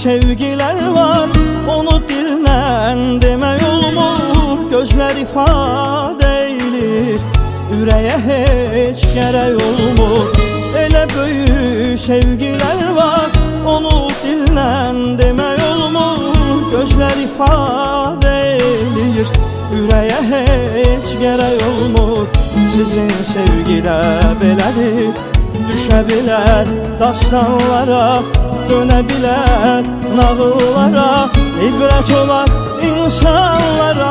sevgiler var, onu dillə demək olmur. Gözlər ifadə eylir, ürəyə heç gərək olmur. Elə böyük sevgiler var, onu dillə demək olmur. Gözlər ifadə eylir, ürəyə heç gərək olmur. Sizin sevgidə belədir, düşə bilər dastanlara, dönə bilər nağıllara, ibrət olar insanlara.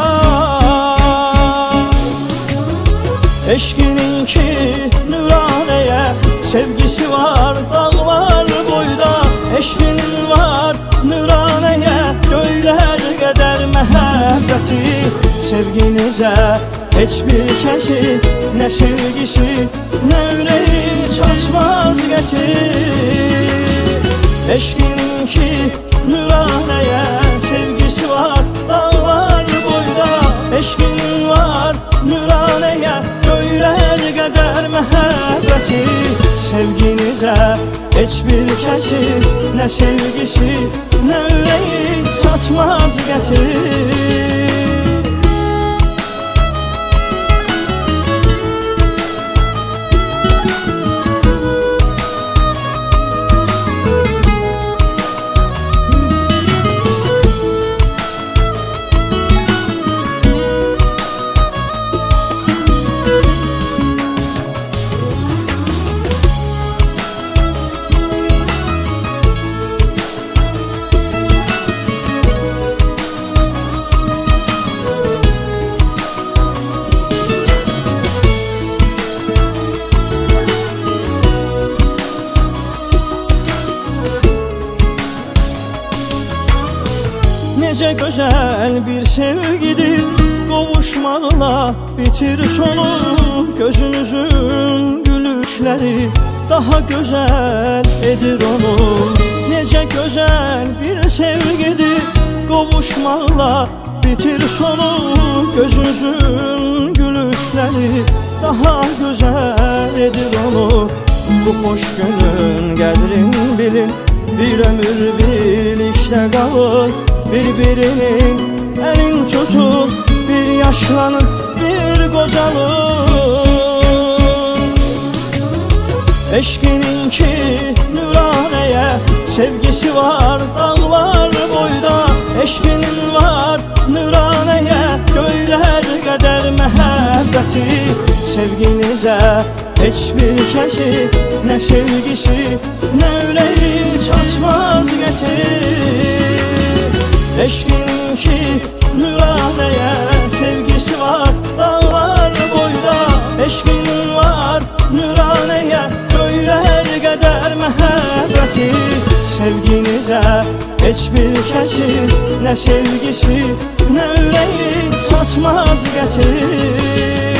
Eşqinin ki nüranəyə sevgisi var dağlar boyda. Eşqinin var nüranəyə göylər qədər məhəbbəti. Sevginizə heç bir kəsin nə sevgisi, nə ürəyi çatmaz gətir. Eşqinin ki nüranəyə sevgisi var dağlar boyda. Eşqinin var nüranəyə göylər qədər məhəbbəti. Sevginizə heç bir kəsin nə sevgisi, nə ürəyi çatmaz gətir. Necə gözəl bir sevgidir, qovuşmaqla bitir sonu. Gözünüzün gülüşləri daha gözəl edir onu. Necə gözəl bir sevgidir, qovuşmaqla bitir sonu. Gözünüzün gülüşləri daha gözəl edir onu. Bu xoş günün qədrin bilin, bir ömür birlikdə qalın. Bir-birinin elin tutun, bir yaşlanın, bir qocalın. Eşqinin ki nüranəyə sevgisi var dağlar boyda. Eşqinin var nüranəyə göylər qədər məhəbbəti. Sevginizə heç bir kəsin nə sevgisi, nə ürəyi çatmaz gətir. Eşqinin ki nüranəyə sevgisi var dağlar boyda. Eşqinin var nüranəyə göylər qədər məhəbbəti. Sevginizə heç bir kəsin nə sevgisi, nə ürəyi çatmaz gətir.